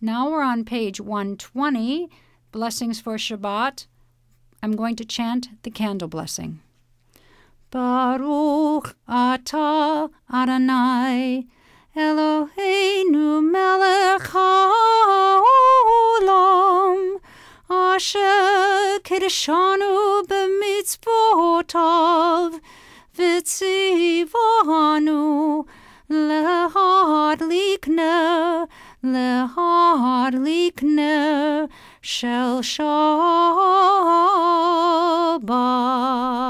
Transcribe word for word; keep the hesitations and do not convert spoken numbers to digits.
Now we're on page one twenty, Blessings for Shabbat. I'm going to chant the candle blessing. Baruch atah Adonai Eloheinu melech haolam asher kiddushanu b'mitzvotav v'tzivanu lehadlik ner lehadlik ner shel Shabbat.